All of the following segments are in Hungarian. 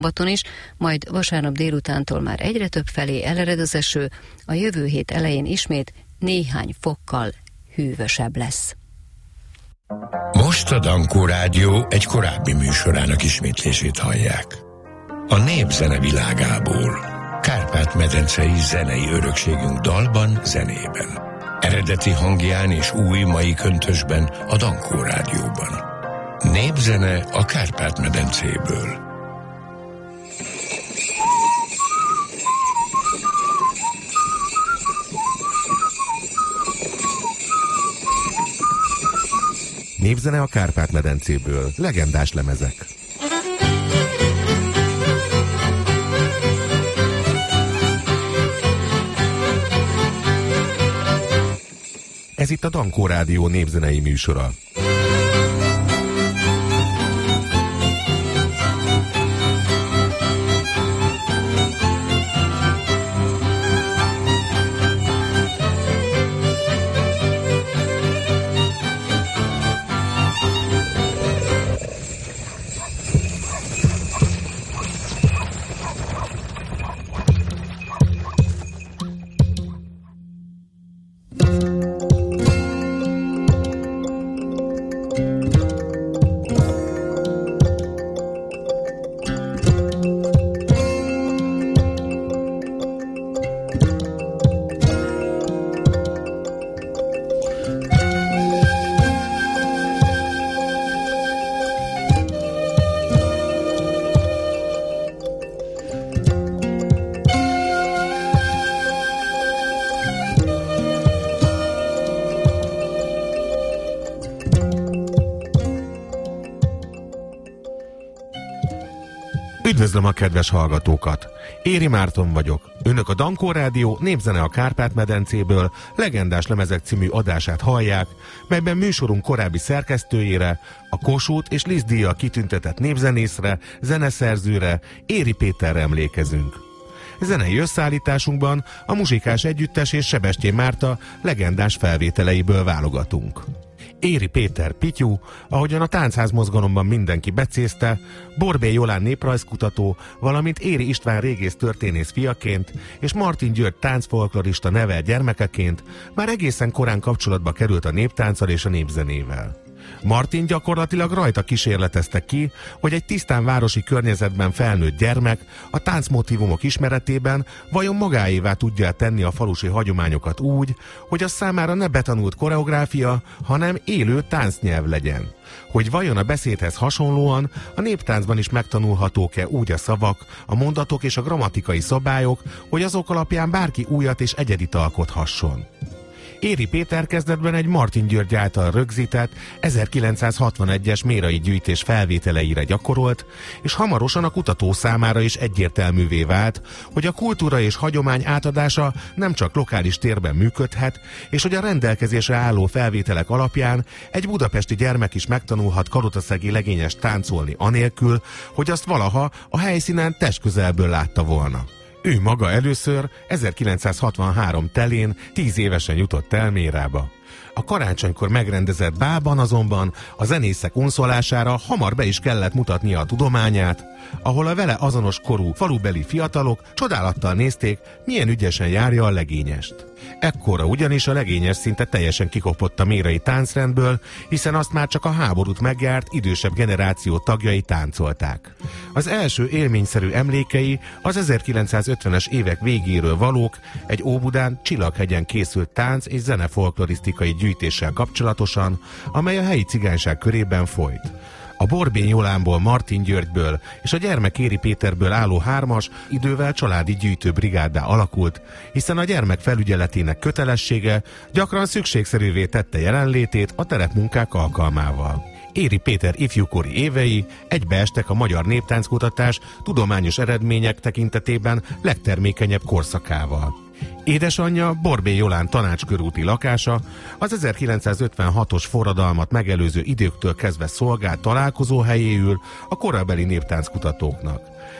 Baton is, majd vasárnap délutántól már egyre több felé elered az eső, a jövő hét elején ismét néhány fokkal hűvösebb lesz. Most a Dankó Rádió egy korábbi műsorának ismétlését hallják. A népzene világából, Kárpát-medencei zenei örökségünk dalban, zenében. Eredeti hangján és új mai köntösben a Dankó Rádióban. Népzene a Kárpát-medencéből. Népzene a Kárpát-medencéből. Legendás lemezek. Ez itt a Dankó Rádió népzenei műsora. Üdvözlöm a kedves hallgatókat! Éri Márton vagyok. Önök a Dankó Rádió népzene a Kárpát-medencéből legendás lemezek című adását hallják, melyben műsorunk korábbi szerkesztőjére, a Kossuth és Liszt díjjal kitüntetett népzenészre, zeneszerzőre, Éri Péterre emlékezünk. Zenei összeállításunkban a Muzsikás Együttes és Sebestyén Márta legendás felvételeiből válogatunk. Éri Péter Pityu, ahogyan a táncházmozgalomban mindenki becézte, Borbély Jolán néprajzkutató, valamint Éri István régész történész fiaként és Martin György táncfolklorista nevelt gyermekeként már egészen korán kapcsolatba került a néptánccal és a népzenével. Martin gyakorlatilag rajta kísérletezte ki, hogy egy tisztán városi környezetben felnőtt gyermek a táncmotívumok ismeretében vajon magáévá tudja tenni a falusi hagyományokat úgy, hogy az számára ne betanult koreográfia, hanem élő táncnyelv legyen. Hogy vajon a beszédhez hasonlóan a néptáncban is megtanulhatók-e úgy a szavak, a mondatok és a grammatikai szabályok, hogy azok alapján bárki újat és egyedit alkothasson. Éri Péter kezdetben egy Martin György által rögzített 1961-es mérai gyűjtés felvételeire gyakorolt, és hamarosan a kutató számára is egyértelművé vált, hogy a kultúra és hagyomány átadása nem csak lokális térben működhet, és hogy a rendelkezésre álló felvételek alapján egy budapesti gyermek is megtanulhat kalotaszegi legényes táncolni anélkül, hogy azt valaha a helyszínen testközelből látta volna. Ő maga először 1963 telén 10 évesen jutott el Mérába. A karácsonykor megrendezett bálban azonban a zenészek unszolására hamar be is kellett mutatnia a tudományát, ahol a vele azonos korú falubeli fiatalok csodálattal nézték, milyen ügyesen járja a legényest. Ekkora ugyanis a legényes szinte teljesen kikopott a mérai táncrendből, hiszen azt már csak a háborút megjárt idősebb generáció tagjai táncolták. Az első élményszerű emlékei az 1950-es évek végéről valók, egy Óbudán Csillaghegyen készült tánc és zenefolklorisztikai gyűjtéssel kapcsolatosan, amely a helyi cigányság körében folyt. A Borbély Jolánból, Martin Györgyből és a gyermek Éri Péterből álló hármas idővel családi gyűjtőbrigáddá alakult, hiszen a gyermek felügyeletének kötelessége gyakran szükségszerűvé tette jelenlétét a terepmunkák alkalmával. Éri Péter ifjúkori évei egybeestek a magyar néptánckutatás tudományos eredmények tekintetében legtermékenyebb korszakával. Édesanyja, Borbély Jolán tanácskörúti lakása az 1956-os forradalmat megelőző időktől kezdve szolgált találkozóhelyéül a korabeli néptánckutatóknak.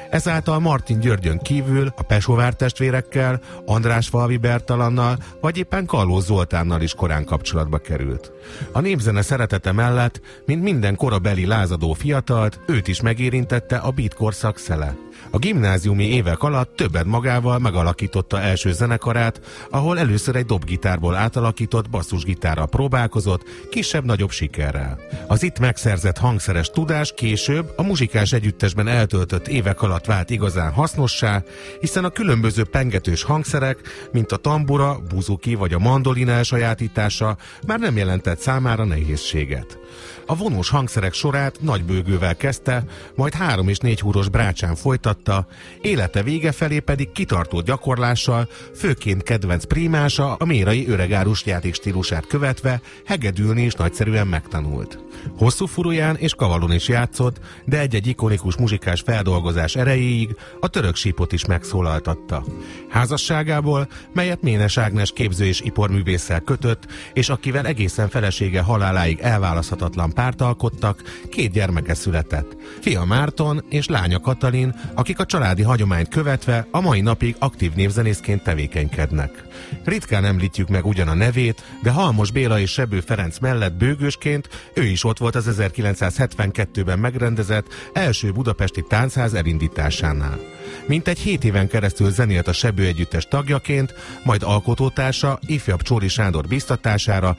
Ezáltal Martin Györgyön kívül a Pesovár testvérekkel, Andrásfalvi Bertalannal vagy éppen Kalló Zoltánnal is korán kapcsolatba került. A népzene szeretete mellett, mint minden korabeli lázadó fiatalt, őt is megérintette a beat korszak szele. A gimnáziumi évek alatt többet magával megalakította első zenekarát, ahol először egy dobgitárból átalakított basszusgitárral próbálkozott, kisebb-nagyobb sikerrel. Az itt megszerzett hangszeres tudás később a muzsikás együttesben eltöltött évek alatt vált igazán hasznossá, hiszen a különböző pengetős hangszerek, mint a tambura, buzuki vagy a mandolina elsajátítása már nem jelentett számára nehézséget. A vonós hangszerek sorát nagy bőgővel kezdte, majd 3 és 4 húros brácsán folytatta, élete vége felé pedig kitartó gyakorlással, főként kedvenc prímása, a mérai öregárus játékstílusát követve hegedülni is nagyszerűen megtanult. Hosszú furuján és kavalon is játszott, de egy-egy ikonikus muzsikás feldolgozás erejéig a török sípot is megszólaltatta. Házasságából, melyet Ménes Ágnes képző és iparművésszel kötött, és akivel egészen felesége haláláig elválaszthatatlan párt alkottak, 2 gyermeke született. Fia Márton és lánya Katalin, akik a családi hagyományt követve a mai napig aktív névzenészként tevékenykednek. Ritkán említjük meg ugyan a nevét, de Halmos Béla és Sebő Ferenc mellett bőgősként ő is ott volt az 1972-ben megrendezett első budapesti táncház elindításánál. Mintegy 7 éven keresztül zenélt a Sebő együttes tagjaként, majd alkotótársa, ifjabb Csóri Sándor biztatására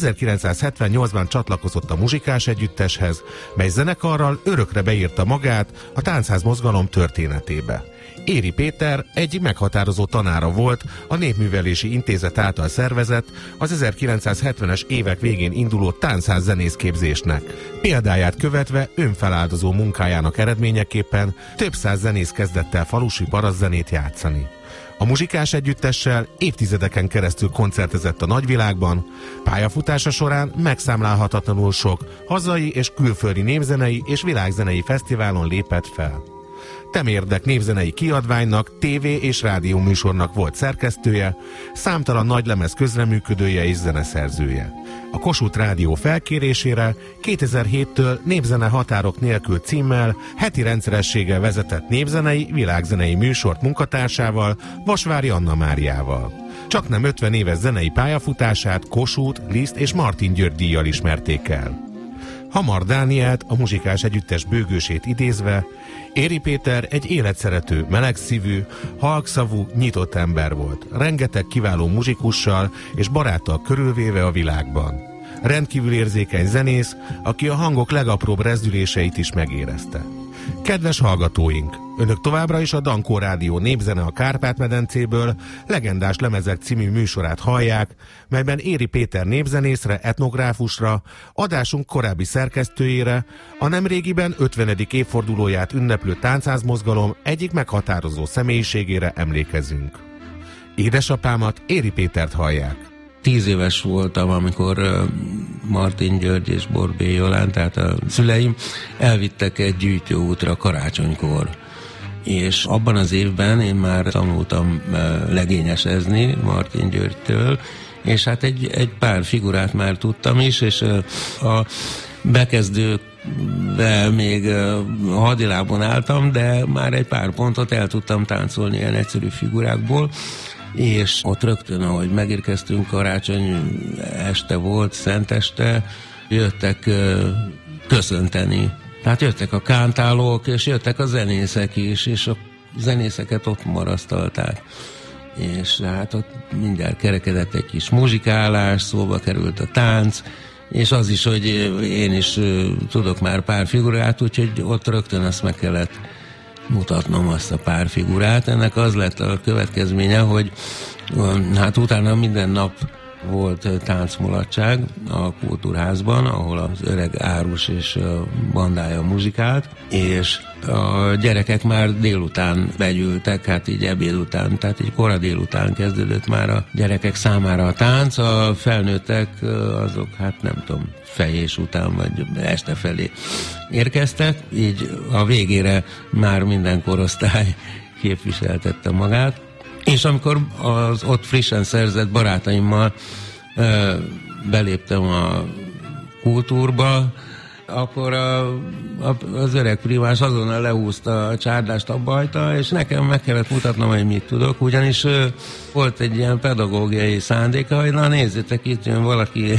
1978-ban csatlakozott a muzsikás együtteshez, mely zenekarral örökre beírta magát a táncház mozgalom történetébe. Éri Péter egy meghatározó tanára volt a Népművelési Intézet által szervezett, az 1970-es évek végén induló táncház zenészképzésnek. Példáját követve önfeláldozó munkájának eredményeképpen több száz zenész kezdett el falusi barazzzenét játszani. A muzsikás együttessel évtizedeken keresztül koncertezett a nagyvilágban, pályafutása során megszámlálhatatlanul sok hazai és külföldi népzenei és világzenei fesztiválon lépett fel. Temérdek névzenei kiadványnak, tévé és rádió műsornak volt szerkesztője, számtalan nagylemez közreműködője és zeneszerzője. A Kossuth Rádió felkérésére 2007-től Népzene határok nélkül címmel heti rendszerességgel vezetett népzenei, világzenei műsort munkatársával, Vasvári Anna Máriával. Csaknem 50 éves zenei pályafutását Kossuth, Liszt és Martin György díjjal ismerték el. Hamar Dánielt, a muzsikás együttes bőgősét idézve, Éri Péter egy életszerető, melegszívű, halkszavú, nyitott ember volt, rengeteg kiváló muzsikussal és baráttal körülvéve a világban. Rendkívül érzékeny zenész, aki a hangok legapróbb rezdüléseit is megérezte. Kedves hallgatóink! Önök továbbra is a Dankó Rádió Népzene a Kárpát-medencéből legendás lemezek című műsorát hallják, melyben Éri Péter népzenészre, etnográfusra, adásunk korábbi szerkesztőjére, a nemrégiben 50. évfordulóját ünneplő táncház-mozgalom egyik meghatározó személyiségére emlékezünk. Édesapámat, Éri Pétert hallják. 10 éves voltam, amikor Martin György és Borbély Jolán, tehát a szüleim elvittek egy gyűjtőútra karácsonykor. És abban az évben én már tanultam legényesezni Martin Györgytől, és hát egy pár figurát már tudtam is, és a bekezdővel még hadilábon álltam, de már egy pár pontot el tudtam táncolni ilyen egyszerű figurákból, és ott rögtön, ahogy megérkeztünk, karácsony este volt, szenteste, jöttek köszönteni. Tehát jöttek a kántálók, és jöttek a zenészek is, és a zenészeket ott marasztalták. És hát ott mindjárt kerekedett egy kis muzsikálás, szóba került a tánc, és az is, hogy én is tudok már pár figurát, úgyhogy ott rögtön azt meg kellett mutatnom, azt a pár figurát. Ennek az lett a következménye, hogy hát utána minden nap volt táncmulatság a Kultúrházban, ahol az öreg árus és bandája muzsikált, és a gyerekek már délután begyűltek, hát így ebéd után, tehát így kora délután kezdődött már a gyerekek számára a tánc, a felnőttek azok, hát nem tudom, fejés után vagy este felé érkeztek, így a végére már minden korosztály képviseltette magát. És amikor az ott frissen szerzett barátaimmal beléptem a Kultúrba, akkor az öreg primás azonnal lehúzta a csárdást, abbahagyta, és nekem meg kellett mutatnom, hogy mit tudok, ugyanis volt egy ilyen pedagógiai szándéka, hogy na nézzétek, itt jön valaki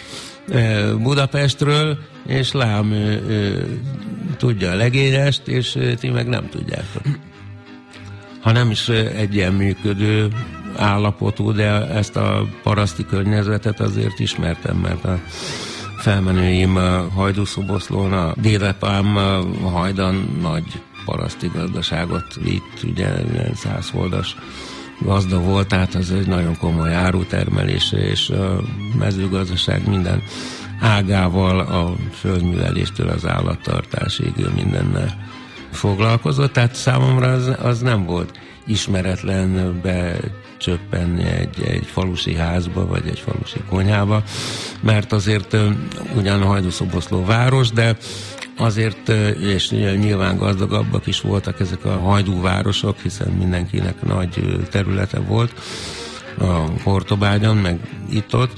Budapestről, és lám tudja a legényest, és ti meg nem tudjátok. Ha nem is egy ilyen működő állapotú, de ezt a paraszti környezetet azért ismertem, mert a felmenőim Hajdúszoboszlón, a dédapám Hajdan nagy paraszti gazdaságot vitt, ugye 100 holdas gazda volt, tehát az egy nagyon komoly árutermelés, és a mezőgazdaság minden ágával, a földműveléstől az állattartásig mindennel foglalkozott, tehát számomra az nem volt ismeretlen becsöppenni egy falusi házba, vagy egy falusi konyhába, mert azért ugyan Hajdúszoboszló város, de azért, és nyilván gazdagabbak is voltak ezek a hajdúvárosok, hiszen mindenkinek nagy területe volt a Hortobágyon, meg itt-ott,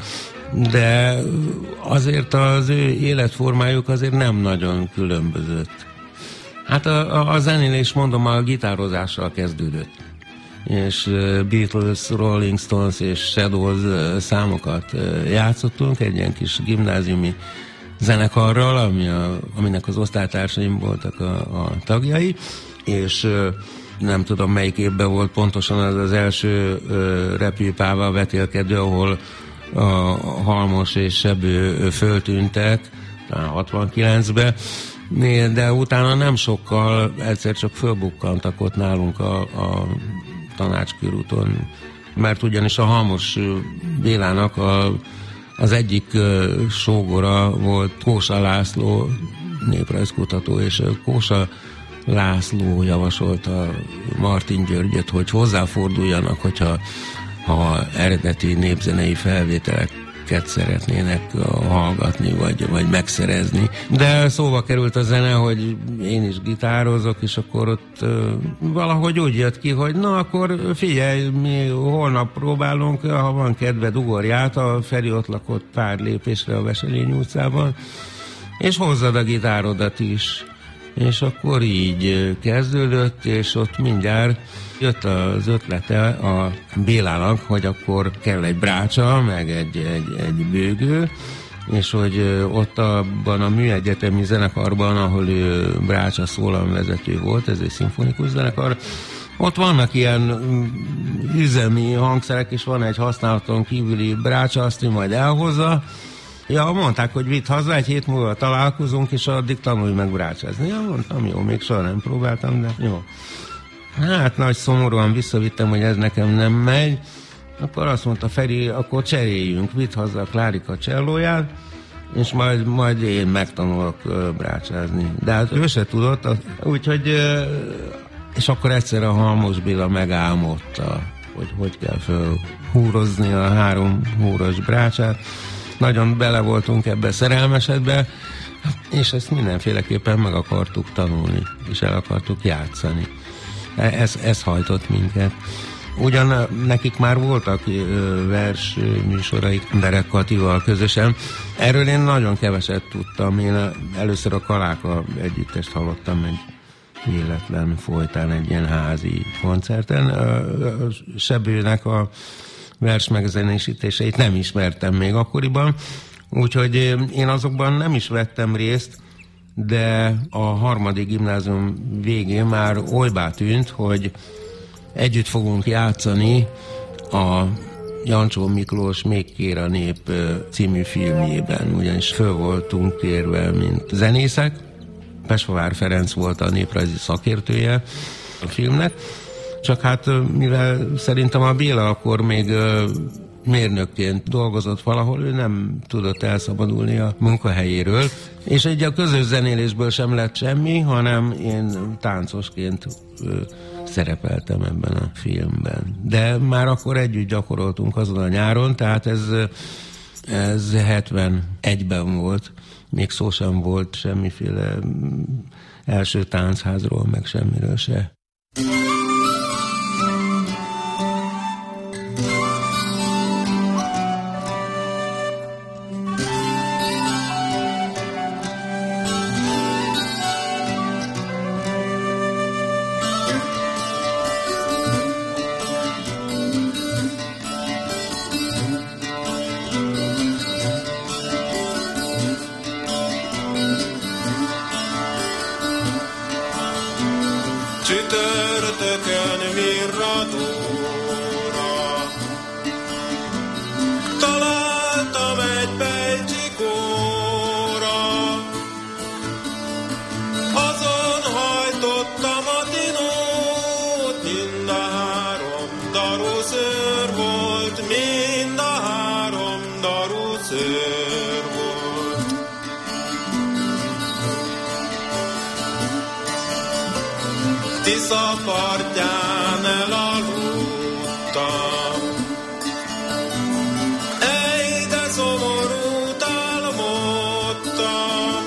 de azért az ő életformájuk azért nem nagyon különbözött. Hát a zenélés, mondom, a gitározással kezdődött. És Beatles, Rolling Stones és Shadows számokat játszottunk egy ilyen kis gimnáziumi zenekarral, aminek az osztálytársaim voltak a tagjai, és nem tudom melyik évben volt pontosan az első repülőpával vetélkedő, ahol a Halmos és Sebő föltűntek, talán 69-ben, de utána nem sokkal egyszer csak fölbukkantak ott nálunk a Tanácskörúton, mert ugyanis a Halmos Bélának az egyik sógora volt Kósa László, néprajzkutató, és Kósa László javasolta Martin Györgyöt, hogy hozzáforduljanak, hogyha eredeti népzenei felvételeket szeretnének hallgatni, vagy megszerezni. De szóba került a zene, hogy én is gitározok, és akkor ott valahogy úgy jött ki, hogy na akkor figyelj, mi holnap próbálunk, ha van kedved, ugorj át, a Feri ott lakott pár lépésre a Veselény utcában, és hozzad a gitárodat is. És akkor így kezdődött, és ott mindjárt jött az ötlete a Bélának, hogy akkor kell egy brácsa, meg egy bőgő, és hogy ott abban a műegyetemi zenekarban, ahol ő brácsa szólamvezető volt, ez egy szimfonikus zenekar, ott vannak ilyen üzemi hangszerek, és van egy használaton kívüli brácsa, azt ő majd elhozza. Ja, mondták, hogy vidd haza, egy hét múlva találkozunk, és addig tanulj meg brácsázni. Ja, mondtam, jó, még soha nem próbáltam, de jó. Hát nagy szomorúan visszavittem, hogy ez nekem nem megy. Akkor azt mondta Feri, akkor cseréljünk, vidd haza a Klárika csellóját, és majd én megtanulok brácsázni. De hát ő se tudott, úgyhogy, és akkor egyszer a Halmos Béla megálmodta, hogy kell felhúrozni a 3 húros brácsát. Nagyon bele voltunk ebbe szerelmesedbe, és ezt mindenféleképpen meg akartuk tanulni, és el akartuk játszani. Ez hajtott minket. Ugyan nekik már voltak vers műsoraik Berek Katival közösen. Erről én nagyon keveset tudtam. Én először a Kaláka együttest hallottam egy véletlen folytán egy ilyen házi koncerten. Sebőnek a vers megzenésítéseit nem ismertem még akkoriban, úgyhogy én azokban nem is vettem részt, de a 3. gimnázium végén már olybá tűnt, hogy együtt fogunk játszani a Jancsó Miklós Még kér a nép című filmjében, ugyanis föl voltunk kérve, mint zenészek. Pesvavár Ferenc volt a néprajzi szakértője a filmnek, csak hát mivel szerintem a Béla akkor még mérnökként dolgozott valahol, ő nem tudott elszabadulni a munkahelyéről, és egy a közös zenélésből sem lett semmi, hanem én táncosként szerepeltem ebben a filmben. De már akkor együtt gyakoroltunk azon a nyáron, tehát ez 71-ben volt, még szó sem volt semmiféle első táncházról, meg semmiről se. tökön virradóra. Találtam egy pejcsikóra, azon hajtottam a dinót, mind a három daru szőr volt, mind a három daru szőr volt. Tisza partján elaludtam, ej, de szomorút álmodtam.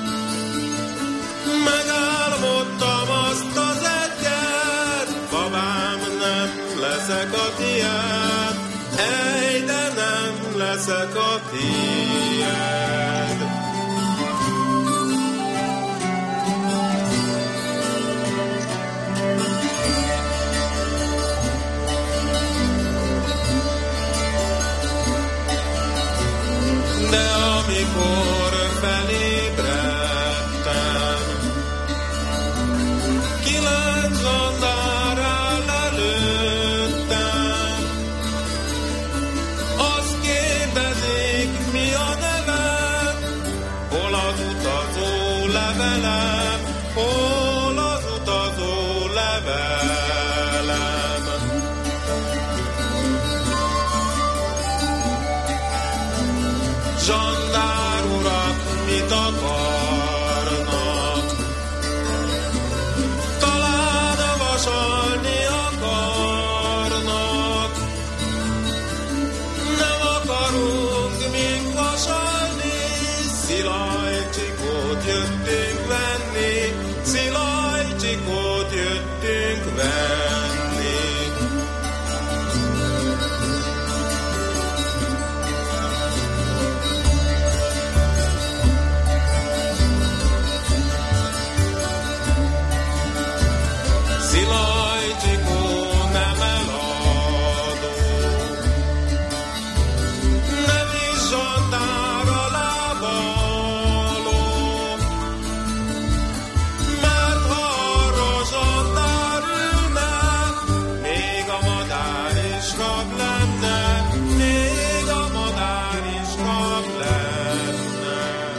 Megálmodtam azt az egyet, babám, nem leszek a tiéd, ej, de nem leszek a tiéd. De amikor felébredtem, 9 zsandár áll előttem. Azt kérdezik, mi a nevem, hol az utazó levelem, hol az utazó levelem. Zsandár urak, mit akarnak? Talán vasalni akarnak. Nem akarunk még vasalni, szilajcsikót jöttünk venni, szilajcsikót jöttünk venni. Szilajcsikó nem eladó, nem is zsandár alá való, mert ha arra zsandár ülne, még a madár is rab lenne, még a madár is rab lenne.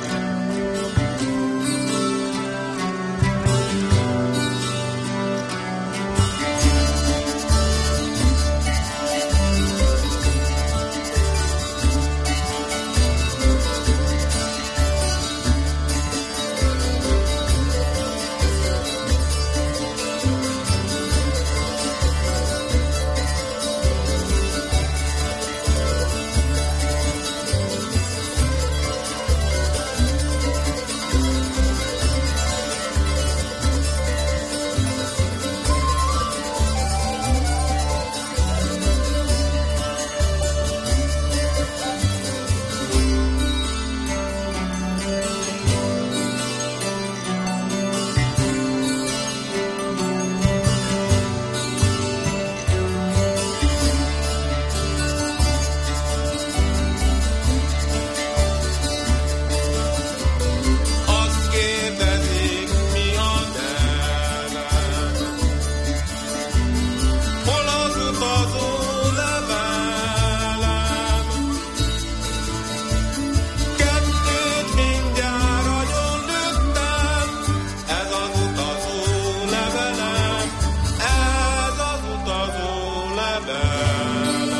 Azt kérdezik, mi a nevem, hol az utazó levelem. Kettőt mindjárt agyonlőttem, ez az utazó levelem, ez az utazó levelem.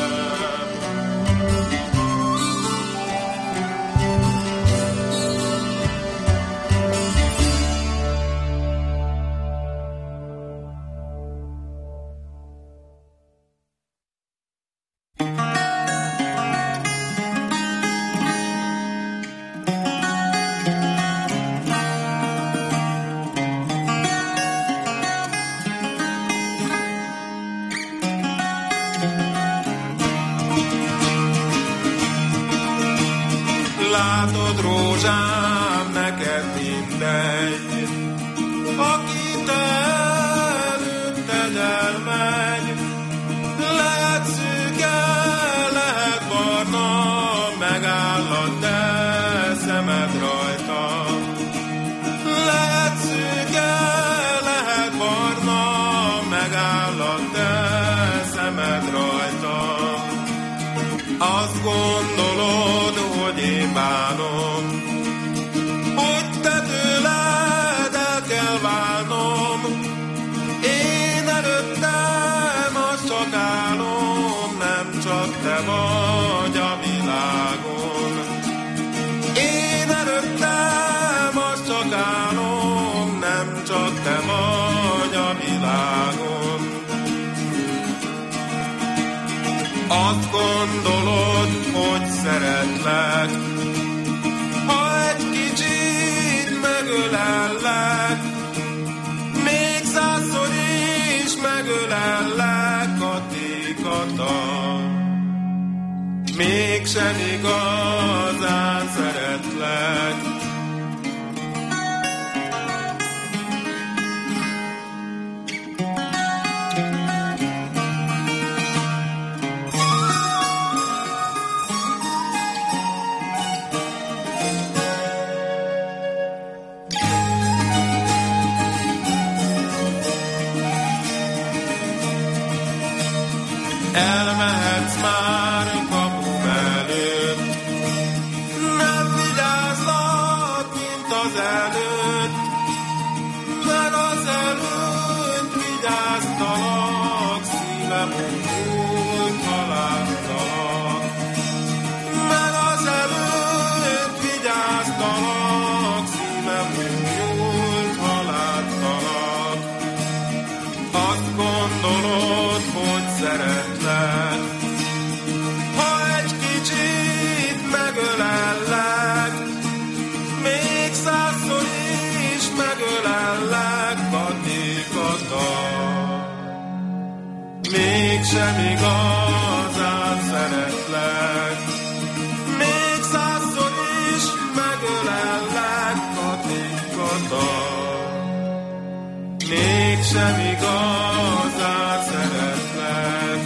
Látod, rózsám, neked mindegy, aki te előtted elmegy. Lehet szűke, lehet barna, megáll a te szemed rajta. Lehet szűke, lehet barna, megáll áll a te szemed rajtam. Azt gondolod, hogy én bánom, hogy te tőled el kell válnom. Én előttem az csak álom, nem csak te vagy a világon. Én előttem az csak álom, nem csak te vagy a világon. Azt gondolod, hogy szeretlek, ha egy kicsit megölellek, még 100-szor is megölellek, Katikata. Mégsem igazán szeretlek. Elmehetsz már kapum előtt, nem vigyázlak, mint az előtt, mert az előtt vigyáztalak, szívem úgy haláltalak. Mert az előtt vigyáztalak, szívem úgy haláltalak. Azt gondolod, hogy szeretlek, ha egy kicsit megölellek, még 100-szor is megölellek, Katikata. Mégsem igazán szeretlek, még 100-szor is megölellek, Katikata. Mégsem igazán szeretlek.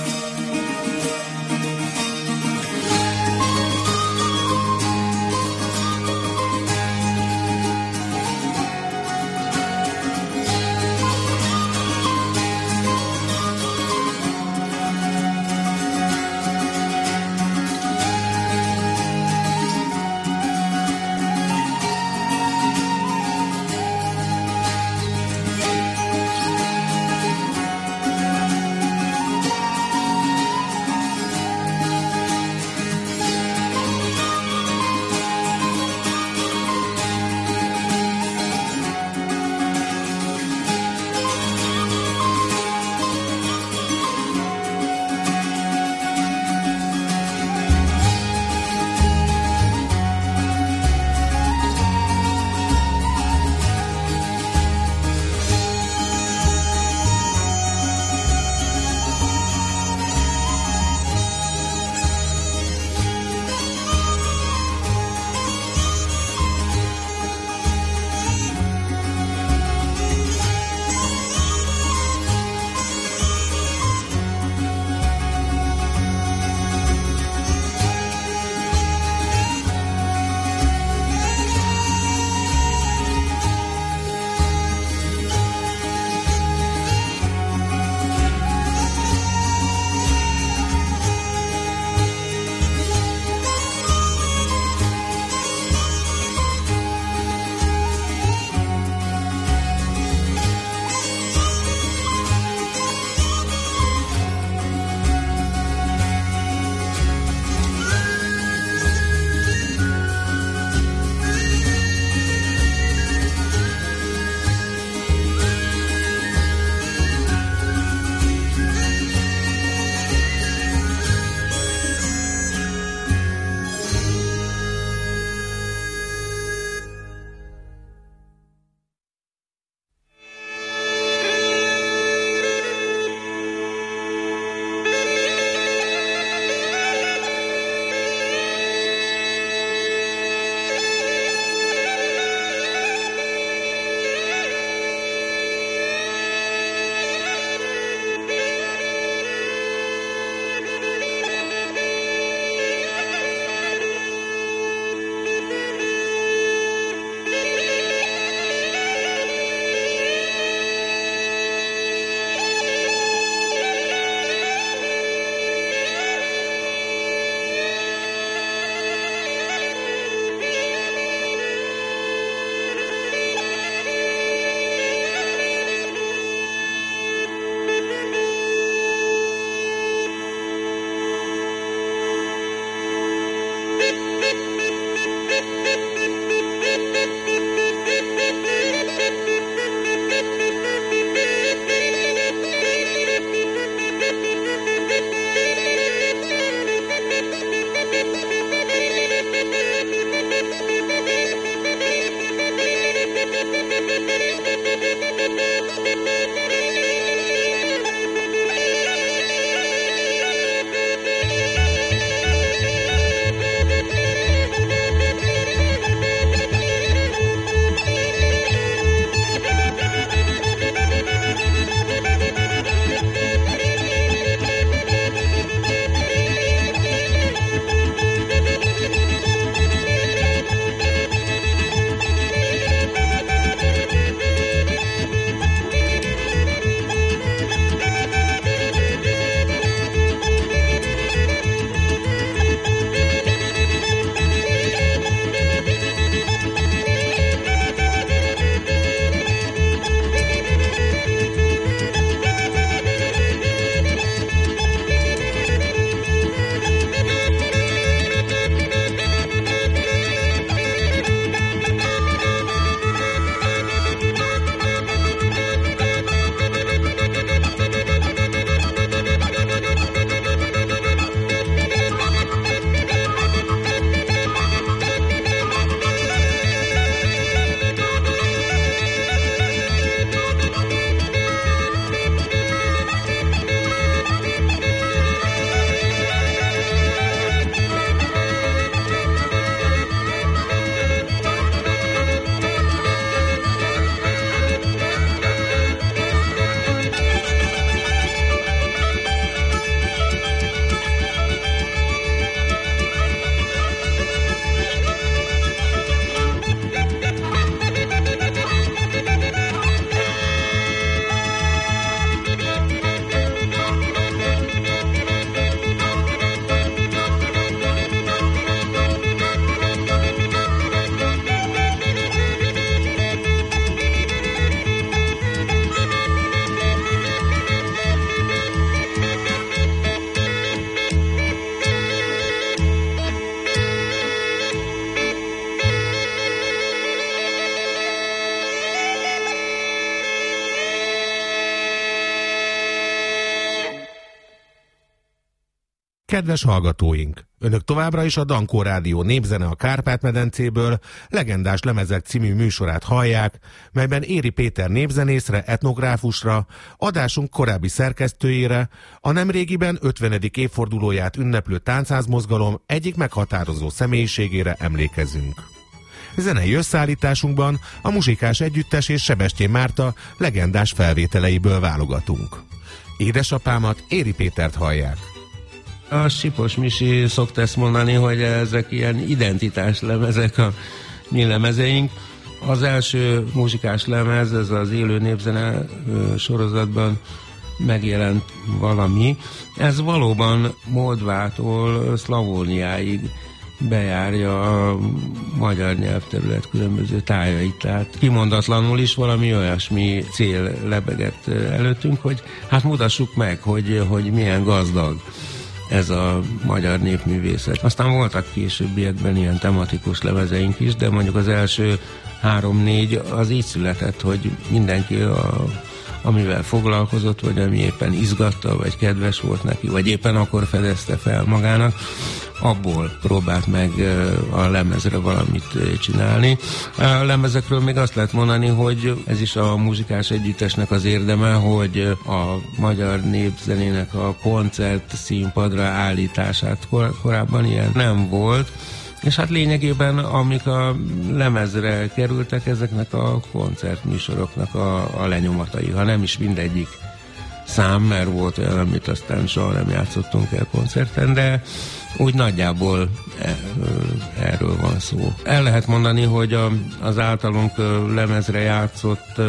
Kedves hallgatóink! Önök továbbra is a Dankó Rádió Népzene a Kárpát-medencéből legendás lemezek című műsorát hallják, melyben Éri Péter népzenészre, etnográfusra, adásunk korábbi szerkesztőjére, a nemrégiben 50. évfordulóját ünneplő táncházmozgalom egyik meghatározó személyiségére emlékezünk. Zenei összeállításunkban a Muzsikás Együttes és Sebestyén Márta legendás felvételeiből válogatunk. Édesapámat, Éri Pétert hallják. A Sipos Misi szokta ezt mondani, hogy ezek ilyen identitás lemezek a mi lemezeink. Az első muzsikás lemez, ez az élő népzene sorozatban megjelent valami. Ez valóban Moldvától Szlavóniáig bejárja a magyar nyelvterület különböző tájait, tehát kimondatlanul is valami olyasmi cél lebegett előttünk, hogy hát mutassuk meg, hogy milyen gazdag ez a magyar népművészet. Aztán voltak későbbiekben ilyen tematikus lemezeink is, de mondjuk az első 3-4 az így született, hogy mindenki amivel foglalkozott, vagy ami éppen izgatta, vagy kedves volt neki, vagy éppen akkor fedezte fel magának, abból próbált meg a lemezre valamit csinálni. A lemezekről még azt lehet mondani, hogy ez is a Muzsikás Együttesnek az érdeme, hogy a magyar népzenének a koncert színpadra állítását korábban ilyen nem volt, és hát lényegében amik a lemezre kerültek, ezeknek a koncertműsoroknak a lenyomatai, ha nem is mindegyik szám, mert volt olyan, amit aztán soha nem játszottunk el koncerten, de úgy nagyjából erről van szó. El lehet mondani, hogy az általunk lemezre játszott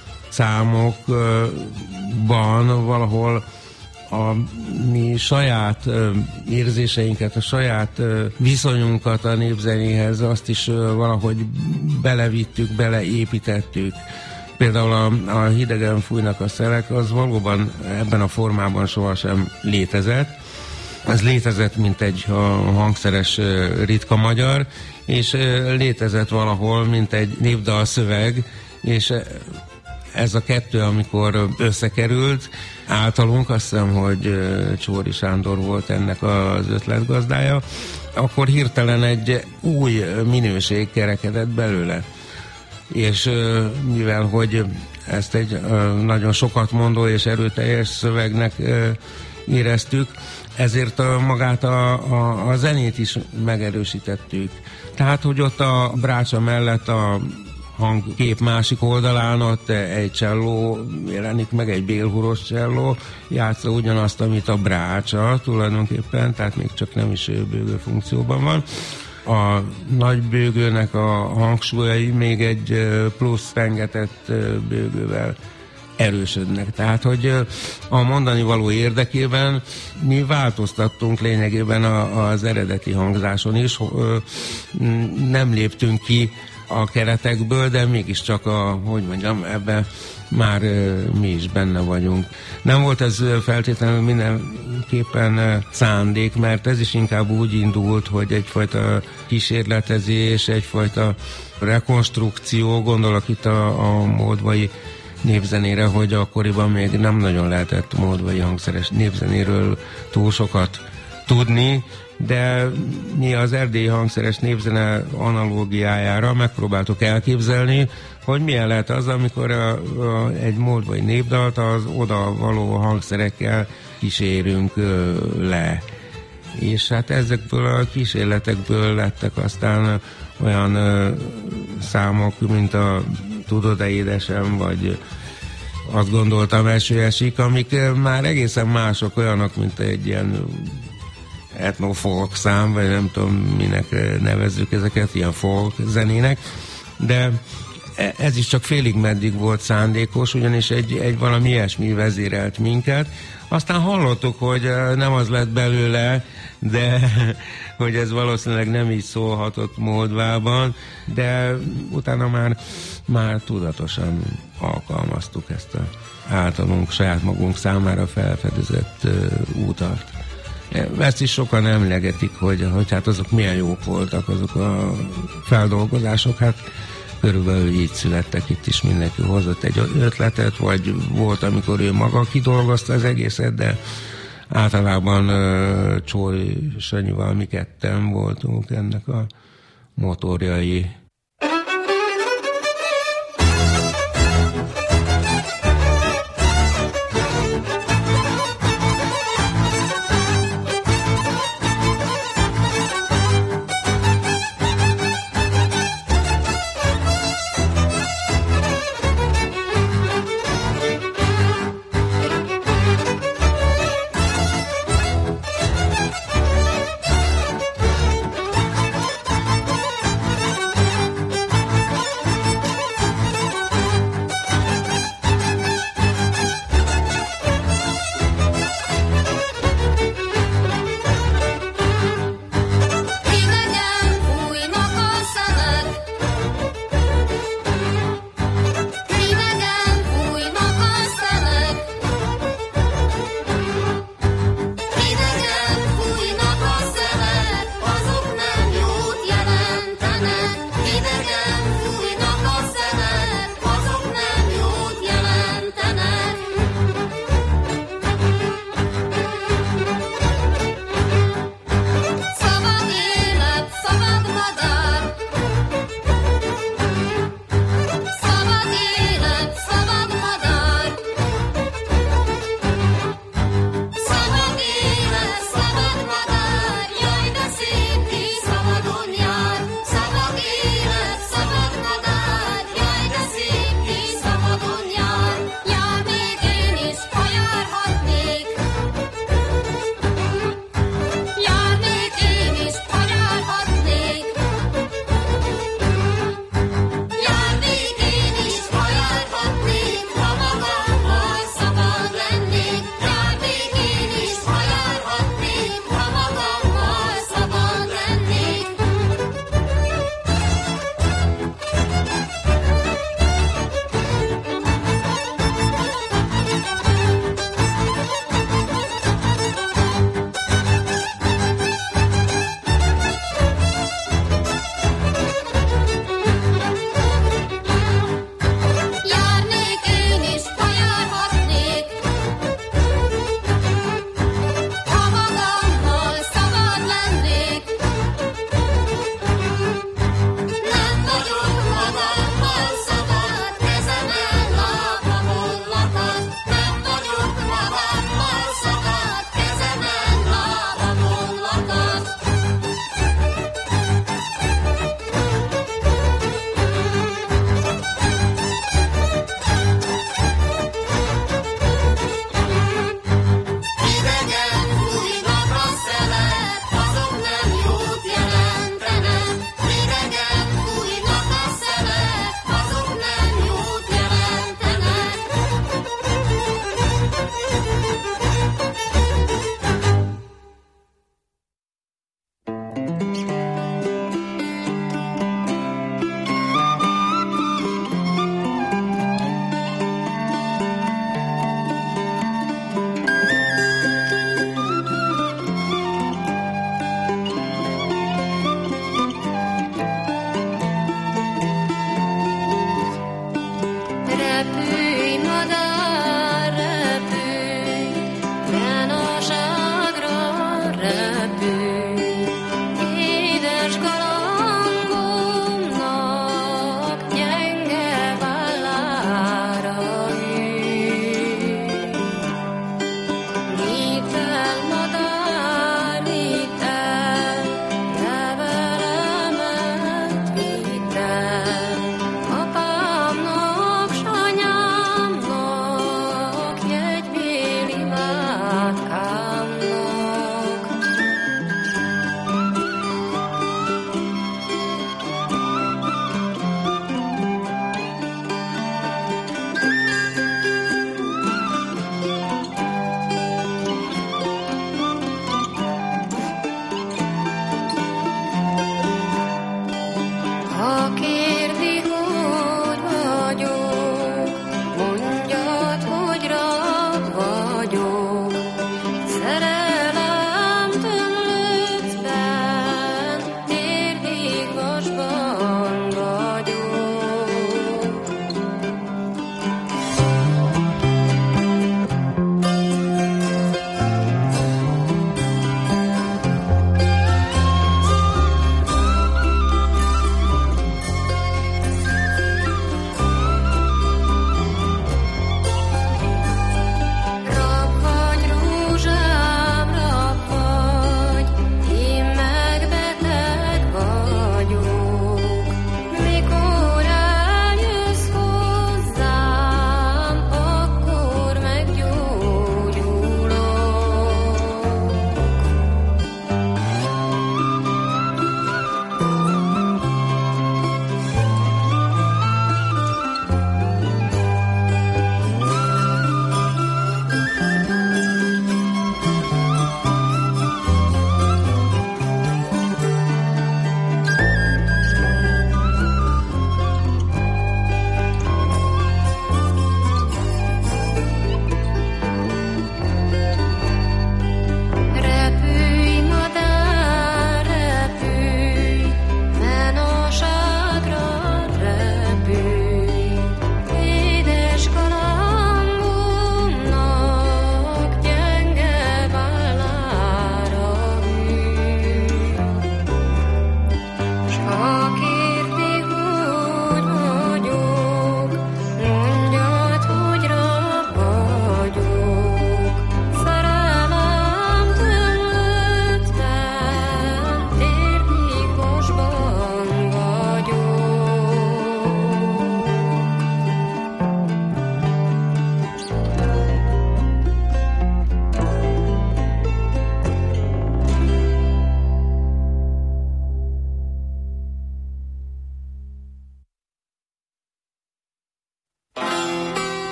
számokban valahol a mi saját érzéseinket, a saját viszonyunkat a népzenéhez, azt is valahogy belevittük, beleépítettük. Például a Hidegen fújnak a szelek, az valóban ebben a formában sohasem létezett. Ez létezett, mint egy hangszeres ritka magyar, és létezett valahol, mint egy népdalszöveg, és ez a kettő, amikor összekerült, általunk, azt hiszem, hogy Csóri Sándor volt ennek az ötletgazdája, akkor hirtelen egy új minőség kerekedett belőle. És mivel, hogy ezt egy nagyon sokat mondó és erőteljes szövegnek éreztük, ezért magát a zenét is megerősítettük. Tehát, hogy ott a brácsa mellett a hangkép másik oldalán ott egy cselló jelenik meg, egy bélhuros cselló, játsza ugyanazt, amit a brácsa tulajdonképpen, tehát még csak nem is bőgő funkcióban van. A nagy bőgőnek a hangsúlyai még egy plusz pengetett bőgővel erősödnek. Tehát, hogy a mondani való érdekében mi változtattunk lényegében az eredeti hangzáson is, nem léptünk ki a keretekből, de mégiscsak ebben már mi is benne vagyunk. Nem volt ez feltétlenül mindenképpen szándék, mert ez is inkább úgy indult, hogy egyfajta kísérletezés, egyfajta rekonstrukció, gondolok itt a moldvai népzenére, hogy akkoriban még nem nagyon lehetett moldvai hangszeres népzenéről túl sokat tudni, de mi az erdélyi hangszeres népzene analógiájára megpróbáltuk elképzelni, hogy milyen lehet az, amikor egy moldvai népdalt az oda való hangszerekkel kísérünk le. És hát ezekből a kísérletekből lettek aztán olyan számok, mint a Tudod-e édesem, vagy azt gondoltam eső esik, amik már egészen mások, olyanok, mint egy ilyen etnofolk szám, vagy nem tudom, minek nevezzük ezeket, ilyen folk zenének, de ez is csak félig meddig volt szándékos, ugyanis egy valami ilyesmi vezérelt minket. Aztán hallottuk, hogy nem az lett belőle, de hogy ez valószínűleg nem így szólhatott Moldvában, de utána már tudatosan alkalmaztuk ezt a általunk saját magunk számára felfedezett útat. Ezt is sokan emlegetik, hogy hát azok milyen jók voltak, azok a feldolgozások, hát körülbelül így születtek, itt is mindenki hozott egy ötletet, vagy volt, amikor ő maga kidolgozta az egészet, de általában Csóly Sanyival mi ketten voltunk ennek a motorjai.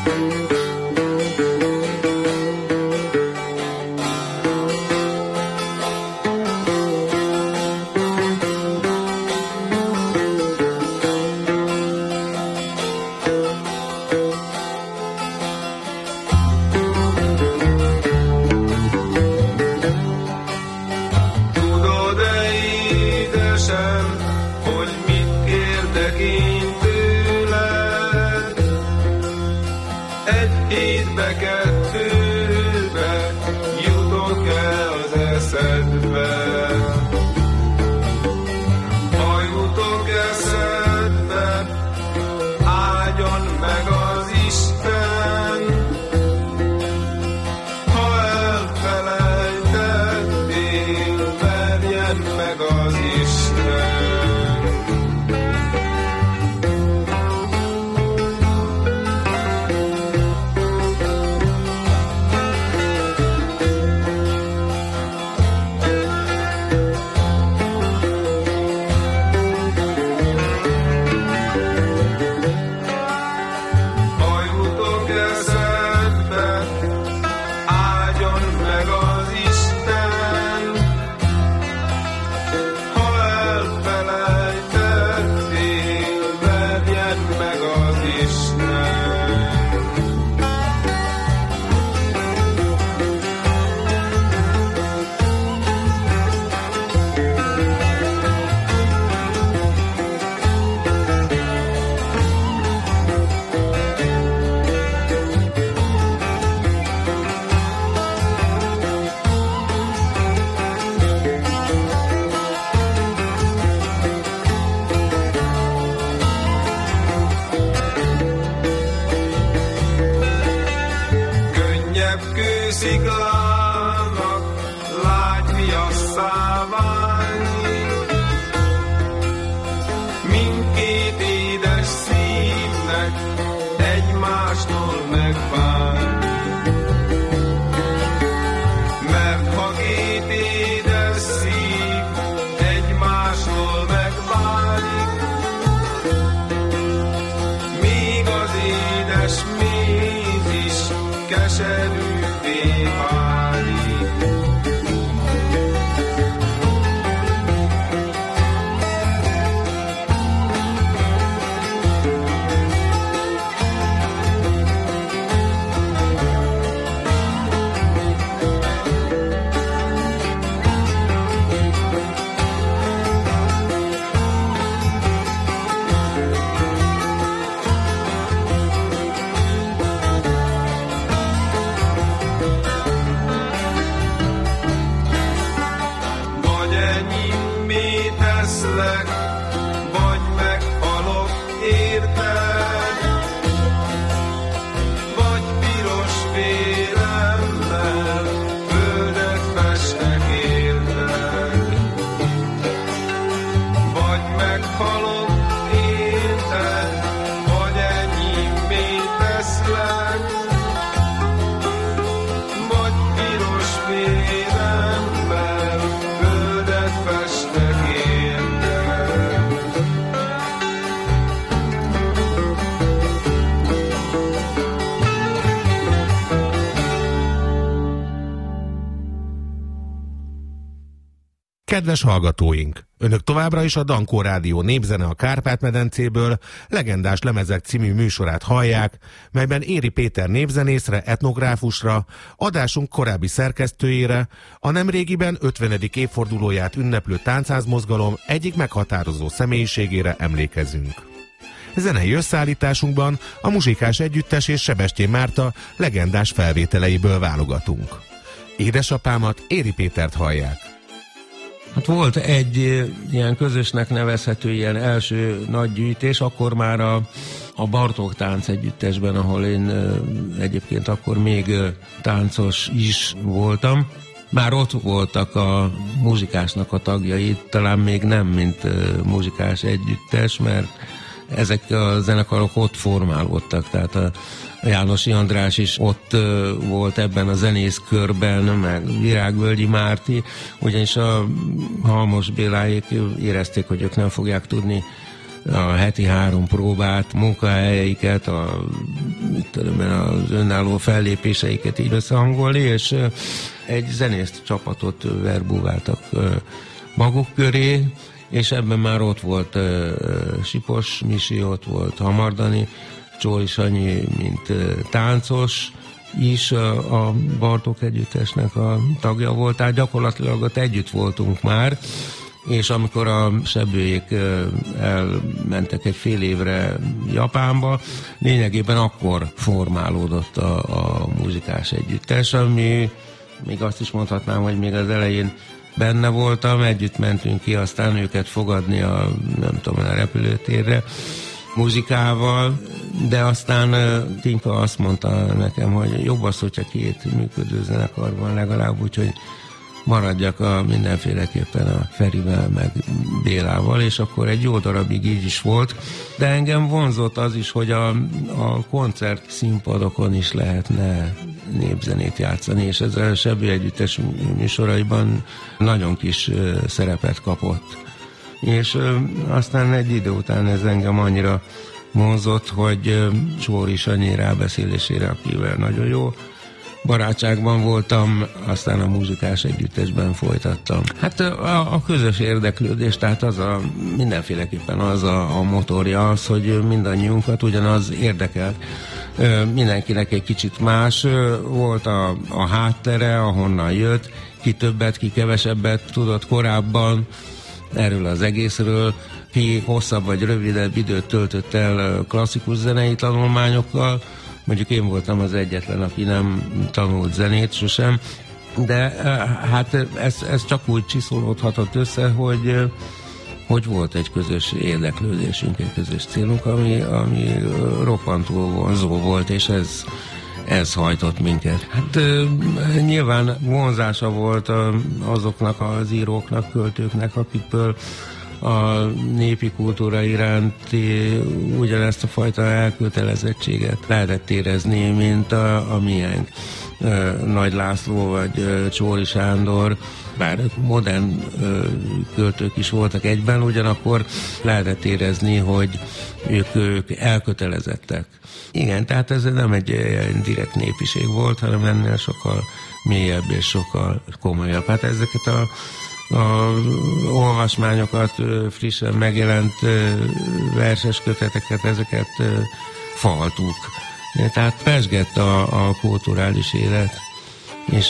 Kedves hallgatóink! Önök továbbra is a Dankó Rádió Népzene a Kárpát-medencéből legendás lemezek című műsorát hallják, melyben Éri Péter népzenészre, etnográfusra, adásunk korábbi szerkesztőjére, a nemrégiben 50. évfordulóját ünneplő táncházmozgalom egyik meghatározó személyiségére emlékezünk. Zenei összeállításunkban a Muzsikás Együttes és Sebestyén Márta legendás felvételeiből válogatunk. Édesapámat, Éri Pétert hallják. Hát volt egy ilyen közösnek nevezhető ilyen első nagy gyűjtés, akkor már a Bartók Tánc Együttesben, ahol én egyébként akkor még táncos is voltam. Már ott voltak a Muzsikásnak a tagjai, talán még nem, mint Muzsikás Együttes, mert ezek a zenekarok ott formálódtak, tehát a Jánosi András is ott volt ebben a zenészkörben, meg Virágvölgyi Márti, ugyanis a Halmos Béláék érezték, hogy ők nem fogják tudni a heti 3 próbát, munkahelyeiket, az önálló fellépéseiket így összehangolni, és egy zenész csapatot verbúváltak maguk köré, és ebben már ott volt Sipos Misi, ott volt Hamardani, Csóri Sanyi, mint táncos is a Bartók együttesnek a tagja volt, tehát gyakorlatilag ott együtt voltunk már, és amikor a Sebőjék elmentek egy fél évre Japánba, lényegében akkor formálódott a muzikás együttes, ami még azt is mondhatnám, hogy még az elején benne voltam, együtt mentünk ki, aztán őket fogadni a repülőtérre muzsikával, de aztán Tinka azt mondta nekem, hogy jobb az, hogyha 2 működő zenekar van legalább, úgyhogy maradjak mindenféleképpen a Ferivel, meg Bélával, és akkor egy jó darabig így is volt, de engem vonzott az is, hogy a koncert színpadokon is lehetne népzenét játszani, és ez a Sebő együttes műsoraiban nagyon kis szerepet kapott. És aztán egy idő után ez engem annyira vonzott, hogy Csóri Sanyi rábeszélésére, akivel nagyon jó barátságban voltam, aztán a muzikás együttesben folytattam. Hát a közös érdeklődés, tehát mindenféleképpen az a motorja az, hogy mindannyiunkat ugyanaz érdekelt. Mindenkinek egy kicsit más volt a háttere, ahonnan jött, ki többet, ki kevesebbet tudott korábban erről az egészről, ki hosszabb vagy rövidebb időt töltött el klasszikus zenei tanulmányokkal. Mondjuk én voltam az egyetlen, aki nem tanult zenét sosem, de hát ez csak úgy csiszolódhatott össze, hogy volt egy közös érdeklődésünk, egy közös célunk, ami roppantul vonzó volt, és ez hajtott minket. Hát nyilván vonzása volt azoknak az íróknak, költőknek, akikből a népi kultúra iránti ugyanezt a fajta elkötelezettséget lehetett érezni, mint a miénk. Nagy László vagy Csóri Sándor, bár modern költők is voltak egyben, ugyanakkor lehetett érezni, hogy ők elkötelezettek. Igen, tehát ez nem egy direkt népiség volt, hanem ennél sokkal mélyebb és sokkal komolyabb. Hát ezeket a olvasmányokat, frissen megjelent verses köteteket, ezeket faltuk. Tehát pezsgett a kulturális élet, és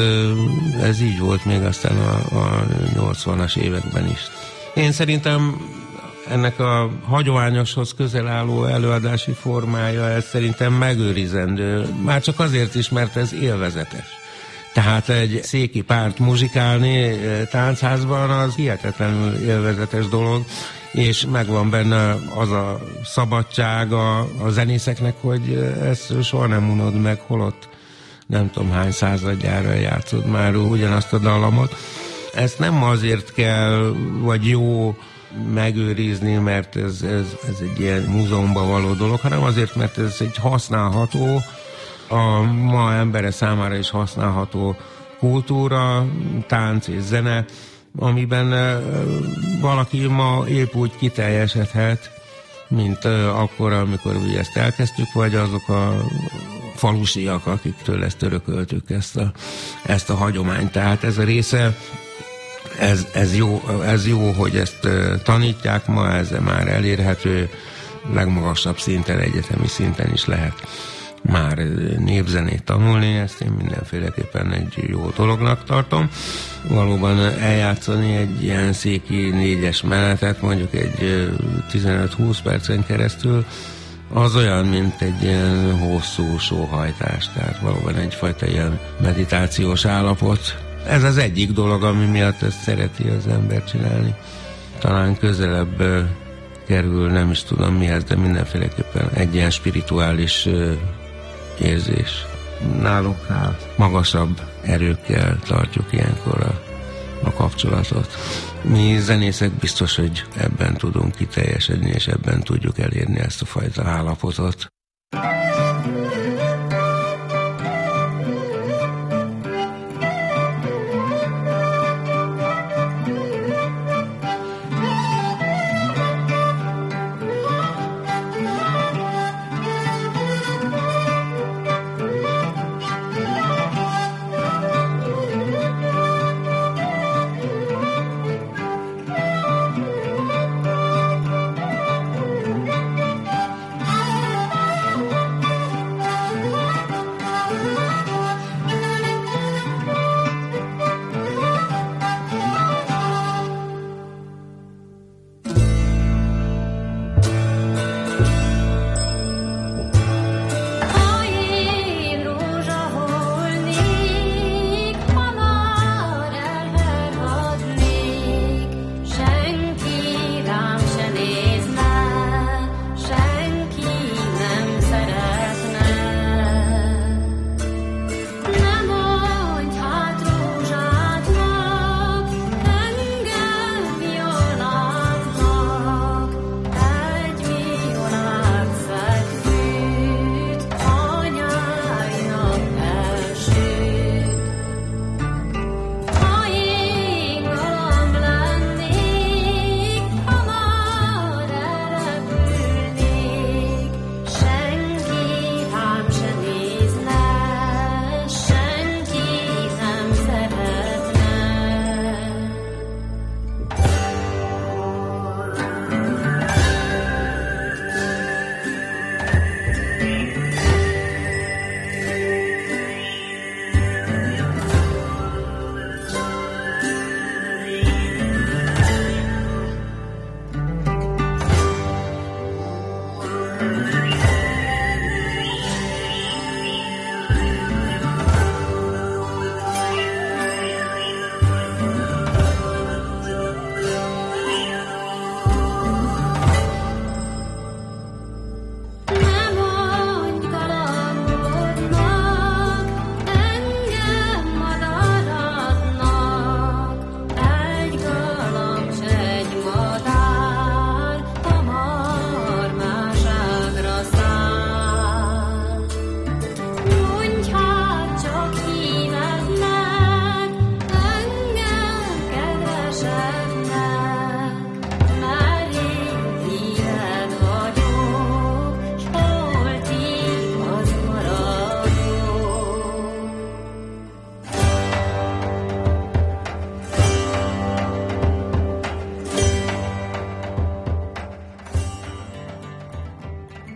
ez így volt még aztán a 80-as években is. Én szerintem ennek a hagyományoshoz közel álló előadási formája, ez szerintem megőrizendő. Már csak azért is, mert ez élvezetes. Tehát egy széki párt muzsikálni táncházban az hihetetlenül élvezetes dolog, és megvan benne az a szabadság a zenészeknek, hogy ezt soha nem unod meg, holott nem tudom hány századjára játszod már ugyanazt a dallamot. Ezt nem azért kell, vagy jó megőrizni, mert ez egy ilyen múzeumban való dolog, hanem azért, mert ez egy használható, a ma embere számára is használható kultúra, tánc és zene, amiben valaki ma épp úgy kiteljesedhet, mint akkor, amikor ugye ezt elkezdtük, vagy azok a falusiak, akiktől ezt örököltük, ezt a hagyományt. Tehát ez a része, ez jó, hogy ezt tanítják ma, ez már elérhető, legmagasabb szinten, egyetemi szinten is lehet már népzenét tanulni, ezt én mindenféleképpen egy jó dolognak tartom. Valóban eljátszani egy ilyen széki 4-es menetet, mondjuk egy 15-20 percen keresztül, az olyan, mint egy ilyen hosszú sóhajtás, tehát valóban egyfajta ilyen meditációs állapot. Ez az egyik dolog, ami miatt ezt szereti az ember csinálni. Talán közelebb kerül, nem is tudom mihez, de mindenféleképpen egy ilyen spirituális érzés. Náluknál magasabb erőkkel tartjuk ilyenkor a kapcsolatot. Mi zenészek biztos, hogy ebben tudunk kiteljesedni, és ebben tudjuk elérni ezt a fajta állapotot.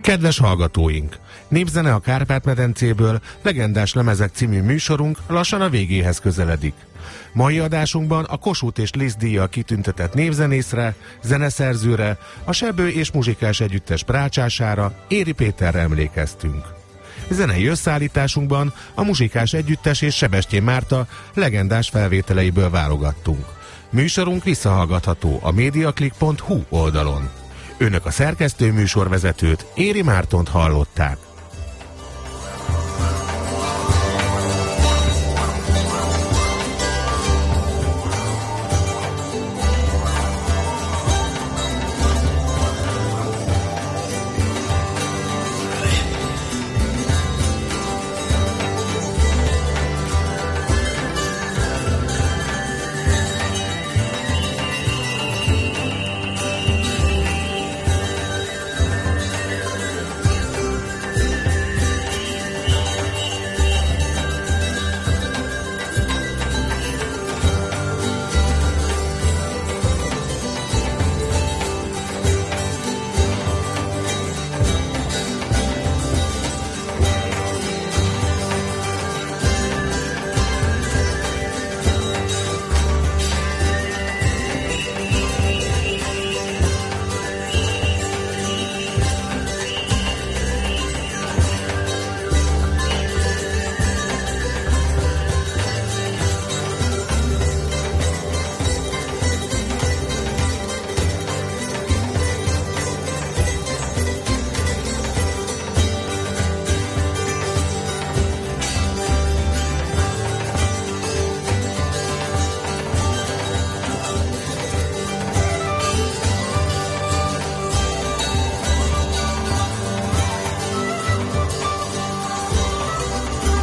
Kedves hallgatóink! Népzene a Kárpát-medencéből, legendás lemezek című műsorunk lassan a végéhez közeledik. Mai adásunkban a Kossuth és Liszt díjjal kitüntetett népzenészre, zeneszerzőre, a Sebő és Muzsikás Együttes brácsására, Éri Péterre emlékeztünk. Zenei összeállításunkban a Muzsikás Együttes és Sebestyén Márta legendás felvételeiből válogattunk. Műsorunk visszahallgatható a mediaclick.hu oldalon. Önök a szerkesztő műsorvezetőt, Éri Mártont hallották.